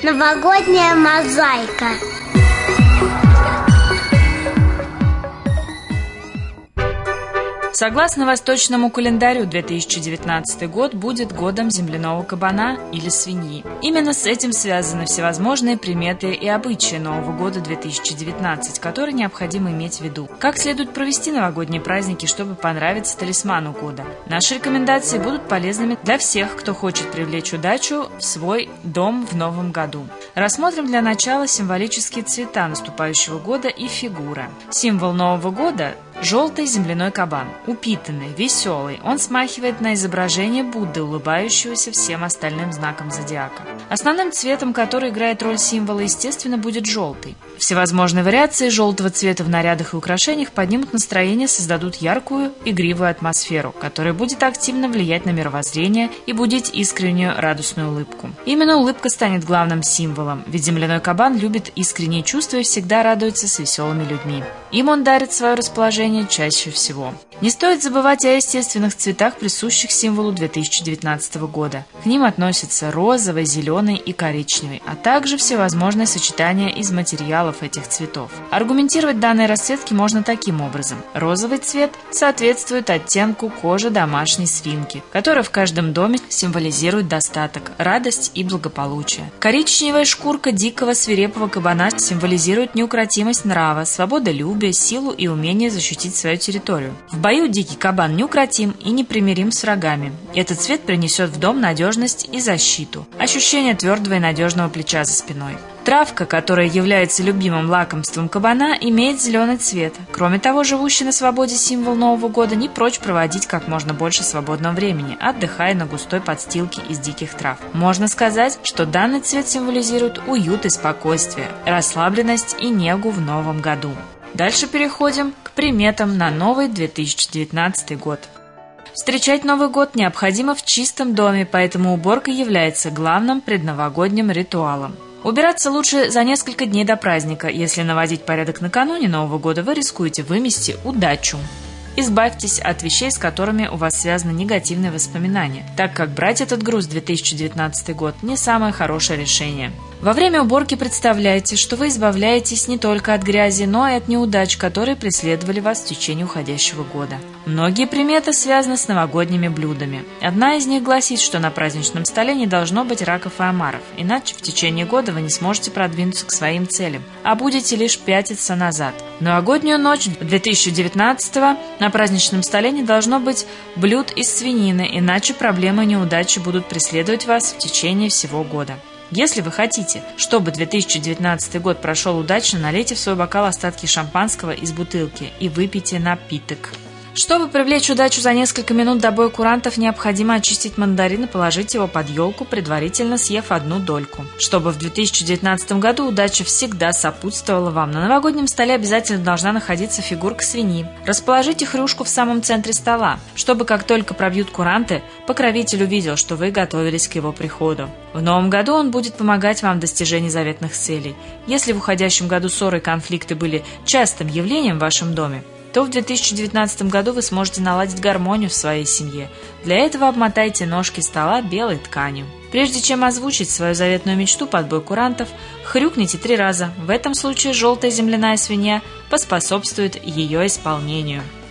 Новогодняя мозаика. Согласно восточному календарю, 2019 год будет годом земляного кабана или свиньи. Именно с этим связаны всевозможные приметы и обычаи Нового года 2019, которые необходимо иметь в виду. Как следует провести новогодние праздники, чтобы понравиться талисману года? Наши рекомендации будут полезными для всех, кто хочет привлечь удачу в свой дом в новом году. Рассмотрим для начала символические цвета наступающего года и фигуры. Символ Нового года – желтый земляной кабан. Упитанный, веселый, он смахивает на изображение Будды, улыбающегося всем остальным знакам зодиака. Основным цветом, который играет роль символа, естественно, будет желтый. Всевозможные вариации желтого цвета в нарядах и украшениях поднимут настроение, создадут яркую, игривую атмосферу, которая будет активно влиять на мировоззрение и будить искреннюю радостную улыбку. Именно улыбка станет главным символом, ведь земляной кабан любит искренние чувства и всегда радуется с веселыми людьми. Им он дарит свое расположение чаще всего. Не стоит забывать о естественных цветах, присущих символу 2019 года. К ним относятся розовый, зеленый и коричневый, а также всевозможные сочетания из материалов этих цветов. Аргументировать данные расцветки можно таким образом. Розовый цвет соответствует оттенку кожи домашней свинки, которая в каждом доме символизирует достаток, радость и благополучие. Коричневая шкурка дикого свирепого кабана символизирует неукротимость нрава, свободолюбие, силу и умение защитить свою территорию. В бою дикий кабан неукротим и непримирим с врагами. Этот цвет принесет в дом надежность и защиту, ощущение твердого и надежного плеча за спиной. Травка, которая является любимым лакомством кабана, имеет зеленый цвет. Кроме того, живущий на свободе символ Нового года не прочь проводить как можно больше свободного времени, отдыхая на густой подстилке из диких трав. Можно сказать, что данный цвет символизирует уют и спокойствие, расслабленность и негу в новом году. Дальше переходим к приметам на новый 2019 год. Встречать Новый год необходимо в чистом доме, поэтому уборка является главным предновогодним ритуалом. Убираться лучше за несколько дней до праздника. Если наводить порядок накануне Нового года, вы рискуете вымести удачу. Избавьтесь от вещей, с которыми у вас связаны негативные воспоминания, так как брать этот груз в 2019 год не самое хорошее решение. Во время уборки представляйте, что вы избавляетесь не только от грязи, но и от неудач, которые преследовали вас в течение уходящего года. Многие приметы связаны с новогодними блюдами. Одна из них гласит, что на праздничном столе не должно быть раков и омаров, иначе в течение года вы не сможете продвинуться к своим целям, а будете лишь пятиться назад. В новогоднюю ночь 2019-го на праздничном столе не должно быть блюд из свинины, иначе проблемы и неудачи будут преследовать вас в течение всего года. Если вы хотите, чтобы 2019 год прошел удачно, налейте в свой бокал остатки шампанского из бутылки и выпейте напиток. Чтобы привлечь удачу за несколько минут до боя курантов, необходимо очистить мандарин и положить его под елку, предварительно съев одну дольку. Чтобы в 2019 году удача всегда сопутствовала вам, на новогоднем столе обязательно должна находиться фигурка свиньи. Расположите хрюшку в самом центре стола, чтобы как только пробьют куранты, покровитель увидел, что вы готовились к его приходу. В новом году он будет помогать вам в достижении заветных целей. Если в уходящем году ссоры и конфликты были частым явлением в вашем доме, то в 2019 году вы сможете наладить гармонию в своей семье. Для этого обмотайте ножки стола белой тканью. Прежде чем озвучить свою заветную мечту под бой курантов, хрюкните 3 раза. В этом случае желтая земляная свинья поспособствует ее исполнению.